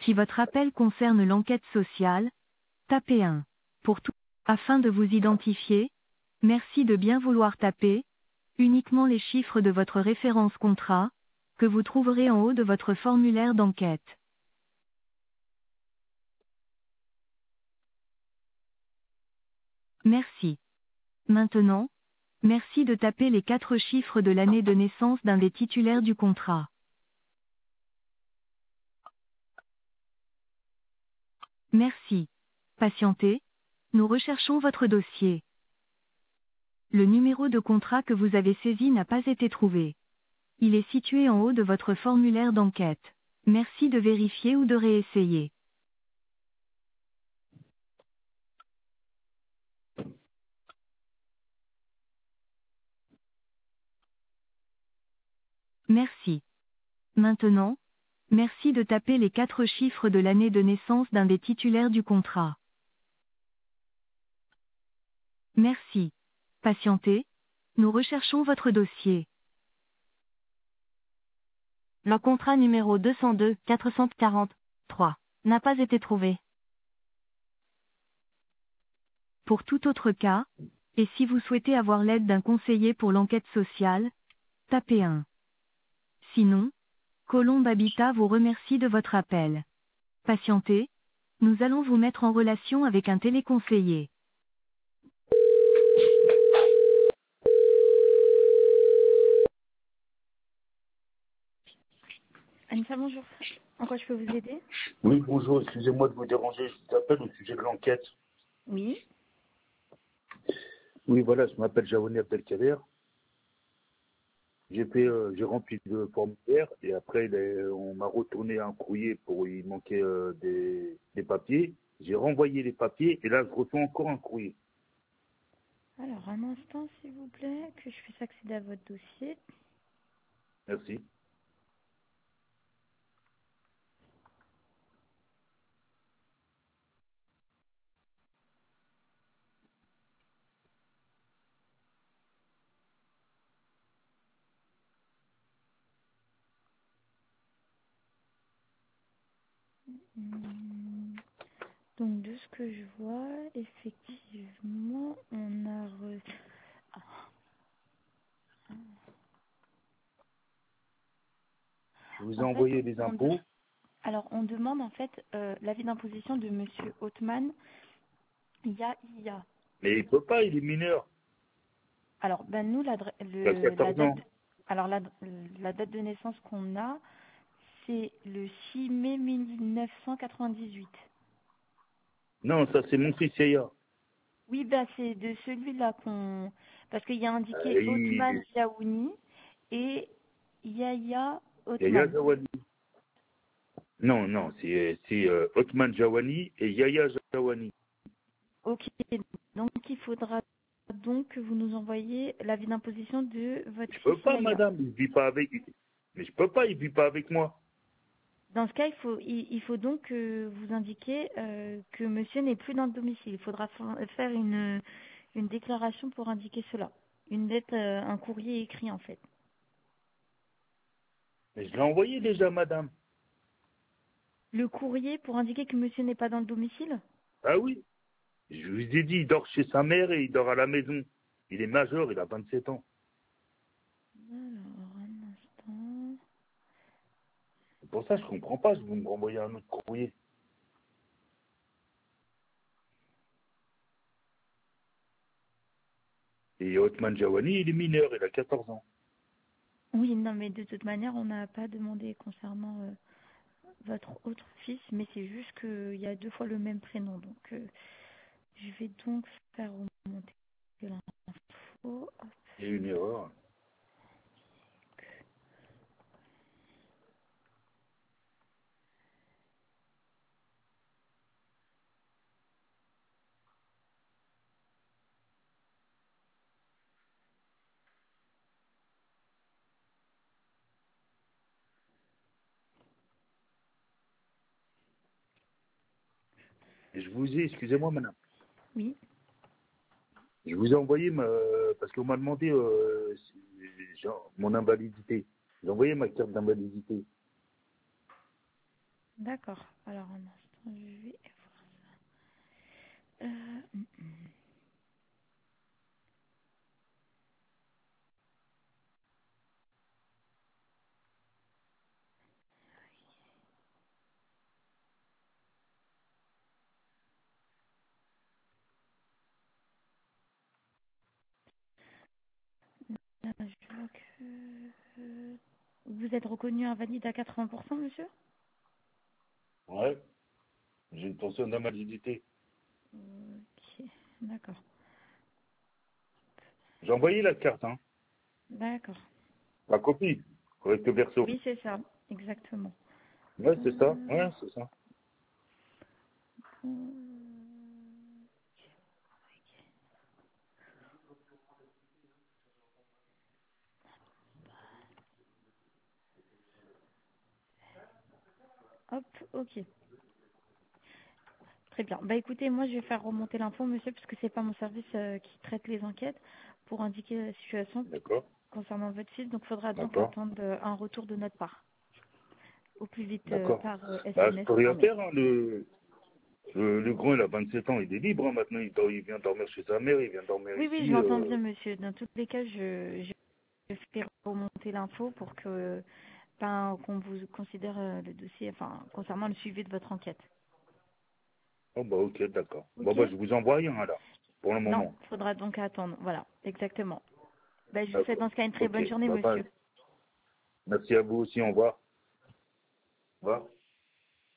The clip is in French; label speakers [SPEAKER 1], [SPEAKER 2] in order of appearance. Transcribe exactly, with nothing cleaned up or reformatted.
[SPEAKER 1] Si votre appel concerne l'enquête sociale, tapez un. Pour tout, afin de vous identifier, merci de bien vouloir taper uniquement les chiffres de votre référence contrat, que vous trouverez en haut de votre formulaire d'enquête. Merci. Maintenant, merci de taper les quatre chiffres de l'année de naissance d'un des titulaires du contrat. Merci. Patientez, nous recherchons votre dossier. Le numéro de contrat que vous avez saisi n'a pas été trouvé. Il est situé en haut de votre formulaire d'enquête. Merci de vérifier ou de réessayer. Merci. Maintenant, merci de taper les quatre chiffres de l'année de naissance d'un des titulaires du contrat. Merci. Patientez, nous recherchons votre dossier. Le contrat numéro deux cent deux quatre cent quarante-trois n'a pas été trouvé. Pour tout autre cas, et si vous souhaitez avoir l'aide d'un conseiller pour l'enquête sociale, tapez un. Sinon, Colombe Habitat vous remercie de votre appel. Patientez, nous allons vous mettre en relation avec un téléconseiller. Anissa, bonjour. En quoi je peux vous aider?
[SPEAKER 2] Oui, bonjour, excusez-moi de vous déranger, je vous appelle au sujet de l'enquête.
[SPEAKER 1] Oui.
[SPEAKER 2] Oui, voilà, je m'appelle Jaouni Abdelkader. J'ai fait, euh, j'ai rempli le formulaire et après il est- on m'a retourné un courrier pour il manquait euh, des, des papiers. J'ai renvoyé les papiers et là je reçois encore un courrier.
[SPEAKER 1] Alors, un instant, s'il vous plaît, que je puisse accéder à votre dossier.
[SPEAKER 2] Merci.
[SPEAKER 1] Hmm. Donc, de ce que je vois, effectivement, on a reçu... Ah.
[SPEAKER 2] Je vous ai
[SPEAKER 1] En fait,
[SPEAKER 2] envoyé les
[SPEAKER 1] on de-
[SPEAKER 2] impôts.
[SPEAKER 1] alors, on demande en fait euh, l'avis d'imposition de Monsieur Hautemann. Il y a, il y a.
[SPEAKER 2] Mais il peut pas, il est mineur.
[SPEAKER 1] Alors, ben nous, l'adre-
[SPEAKER 2] Il a
[SPEAKER 1] le, la
[SPEAKER 2] quatorze
[SPEAKER 1] date,
[SPEAKER 2] ans.
[SPEAKER 1] alors la, la date de naissance qu'on a, c'est le six mai mille neuf cent quatre-vingt-dix-huit.
[SPEAKER 2] Non, ça c'est mon fils Yaya.
[SPEAKER 1] Oui, ben c'est de celui-là qu'on, parce qu'il y a indiqué
[SPEAKER 2] Euh,
[SPEAKER 1] Hautemann
[SPEAKER 2] il...
[SPEAKER 1] Yaouni et Yaya
[SPEAKER 2] Yaya
[SPEAKER 1] Hautemann.
[SPEAKER 2] Jawani. Non, non, c'est c'est, euh, Othman Jawani et Yaya Jawani.
[SPEAKER 1] Ok, donc il faudra donc que vous nous envoyiez l'avis d'imposition de votre
[SPEAKER 2] Je
[SPEAKER 1] fils
[SPEAKER 2] peux pas,
[SPEAKER 1] Yaya.
[SPEAKER 2] madame, il vit pas avec. Mais je peux pas, il vit pas avec moi.
[SPEAKER 1] Dans ce cas, il faut, il, il faut donc que vous indiquiez euh, que monsieur n'est plus dans le domicile. Il faudra fa- faire une, une déclaration pour indiquer cela. Une lettre, euh, un courrier écrit en fait.
[SPEAKER 2] Mais je l'ai envoyé déjà, madame.
[SPEAKER 1] Le courrier pour indiquer que monsieur n'est pas dans le domicile?
[SPEAKER 2] Ah oui. Je vous ai dit, il dort chez sa mère et il dort à la maison. Il est majeur, il a vingt-sept ans.
[SPEAKER 1] Alors, un instant.
[SPEAKER 2] C'est pour ça que je comprends pas, je vais me renvoyer un autre courrier. Et Othman Jawani, il est mineur, il a quatorze ans.
[SPEAKER 1] Oui, non, mais de toute manière, on n'a pas demandé concernant euh, votre autre fils, mais c'est juste qu'il y a deux fois le même prénom. Donc, euh, je vais donc faire remonter l'info. Hop.
[SPEAKER 2] Il y a une erreur. Et je vous ai, excusez-moi, madame.
[SPEAKER 1] Oui.
[SPEAKER 2] Je vous ai envoyé ma, parce qu'on m'a demandé euh, si- genre, mon invalidité. J'ai envoyé ma carte d'invalidité.
[SPEAKER 3] D'accord. Alors, un instant, je vais voir ça. Euh, hum, hum. Là, je vois que euh, vous êtes reconnu invalide à quatre-vingts pour cent, monsieur?
[SPEAKER 2] Ouais, j'ai une pension d'invalidité.
[SPEAKER 3] Ok, d'accord.
[SPEAKER 2] J'ai envoyé la carte, hein.
[SPEAKER 3] D'accord.
[SPEAKER 2] La copie, recto verso.
[SPEAKER 3] Oui, c'est ça, exactement.
[SPEAKER 2] Ouais, c'est ça.
[SPEAKER 3] Euh,
[SPEAKER 2] Ouais, c'est ça.
[SPEAKER 3] hum, hop, ok. Très bien. Bah écoutez, moi je vais faire remonter l'info, monsieur, puisque c'est pas mon service euh, qui traite les enquêtes, pour indiquer la situation
[SPEAKER 2] D'accord.
[SPEAKER 3] concernant votre fils. Donc il faudra donc
[SPEAKER 2] D'accord.
[SPEAKER 3] attendre euh, un retour de notre part, au plus vite euh,
[SPEAKER 2] D'accord.
[SPEAKER 3] par euh,
[SPEAKER 2] Bah, je
[SPEAKER 3] S M S
[SPEAKER 2] peux
[SPEAKER 3] ou
[SPEAKER 2] rien
[SPEAKER 3] par mail.
[SPEAKER 2] faire, hein. Le, le, le grand, il a vingt-sept ans, il est libre, hein, maintenant. Il, dort- il vient dormir chez sa mère, il vient dormir
[SPEAKER 3] Oui, oui, je
[SPEAKER 2] ici.
[SPEAKER 3] l'entends
[SPEAKER 2] Euh...
[SPEAKER 3] bien, monsieur. Dans tous les cas, je, je fais remonter l'info pour que ben, qu'on vous considère euh, le dossier, enfin, concernant le suivi de votre enquête.
[SPEAKER 2] Oh, bah, ok, d'accord. Bon,
[SPEAKER 3] Ok?
[SPEAKER 2] bah, je vous envoie rien, alors, pour le
[SPEAKER 3] Non,
[SPEAKER 2] moment.
[SPEAKER 3] il faudra donc attendre. Voilà, exactement. Ben, je vous souhaite
[SPEAKER 2] D'accord.
[SPEAKER 3] dans ce cas une très
[SPEAKER 2] Ok.
[SPEAKER 3] bonne journée,
[SPEAKER 2] Bah, bah,
[SPEAKER 3] monsieur.
[SPEAKER 2] merci à vous aussi, au revoir. Au revoir.